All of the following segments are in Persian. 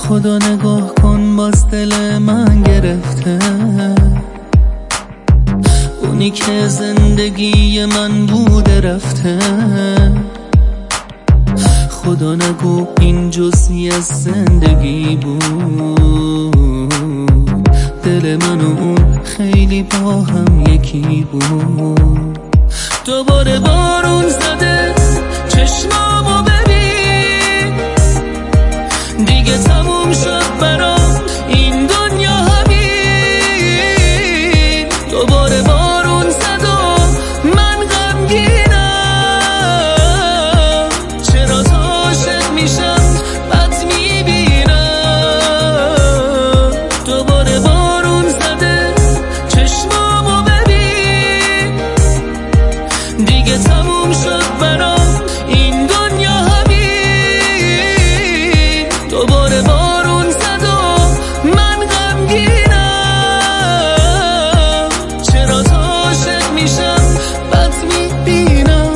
خدا نگاه کن باز دل من گرفته، اونی که زندگی من بوده رفته. خدا نگو این جزئی از زندگی بود، دل من و اون خیلی با هم یکی بود. دوباره بارون زده چشمامو ببین، دیگه تموم شد برام این دنیا همین. دوباره بارون زد و من غمگینم، چرا تا عاشق میشم بد میبینم. دوباره بارون زده چشمامو ببین، دیگه تموم شد برام این دنیا همین. دوباره بارون زد و من غمگینم، چرا تا عاشق میشم بد میبینم.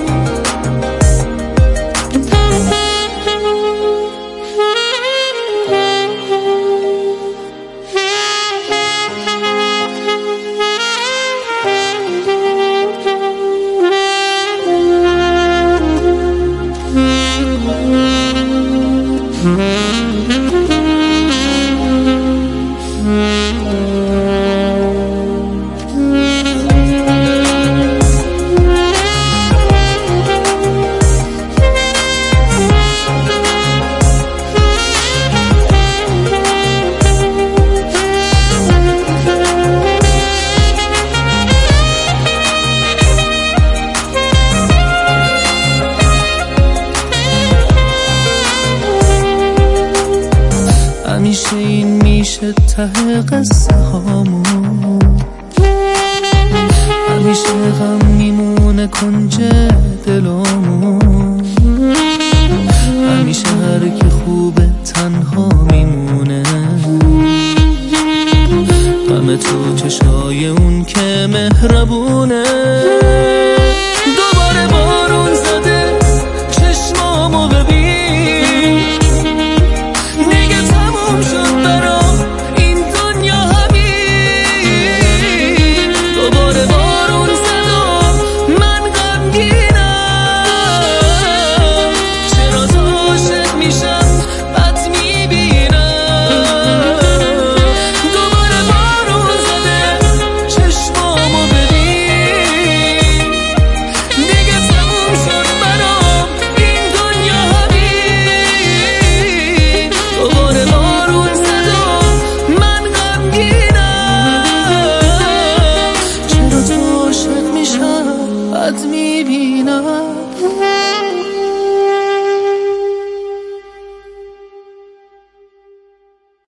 همیشه این میشه ته قصه هامون، همیشه غم میمونه کنج دلامون.